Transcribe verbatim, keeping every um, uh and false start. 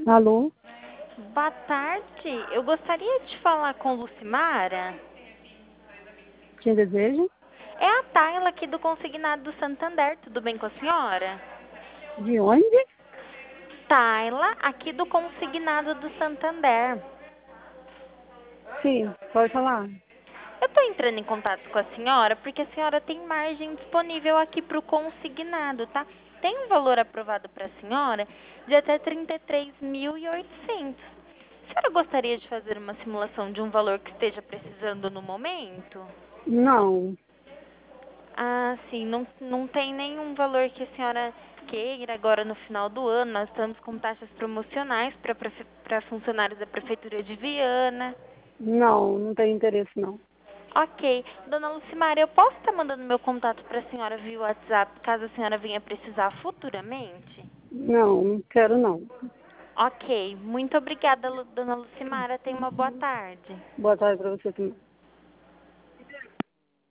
Alô? Boa tarde. Eu gostaria de falar com Lucimara. Quem deseja? É a Tayla aqui do Consignado do Santander. Tudo bem com a senhora? De onde? Tayla aqui do Consignado do Santander. Sim, pode falar. Eu estou entrando em contato com a senhora porque a senhora tem margem disponível aqui para o consignado, tá? Tem um valor aprovado para a senhora de até trinta e três mil e oitocentos. A senhora gostaria de fazer uma simulação de um valor que esteja precisando no momento? Não, Ah, sim, não, não tem nenhum valor que a senhora queira agora no final do ano. Nós estamos com taxas promocionais para funcionários da Prefeitura de Viana. não, não tenho interesse não. Ok. Dona Lucimara, eu posso estar mandando meu contato para a senhora via WhatsApp, caso a senhora venha precisar futuramente? Não, não quero não. Ok. Muito obrigada, Lu- Dona Lucimara. Tenha uma boa tarde. Boa tarde para você também.